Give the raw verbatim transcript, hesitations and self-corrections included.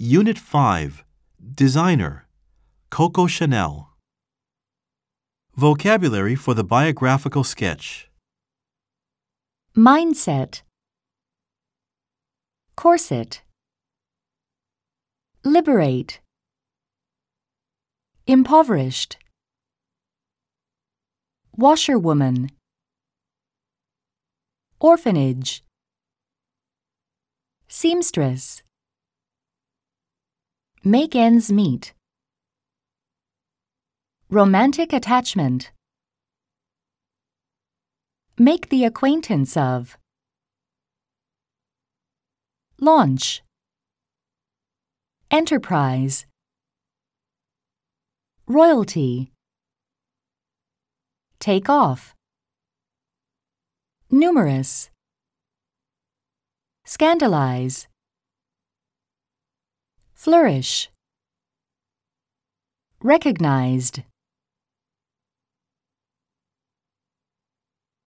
Unit five, Designer, Coco Chanel. Vocabulary for the biographical sketch. Mindset. Corset. Liberate. Impoverished. Washerwoman. Orphanage. Seamstress. Make ends meet. Romantic attachment. Make the acquaintance of. Launch. Enterprise. Royalty. Take off. Numerous. Scandalize. Flourish. Recognized.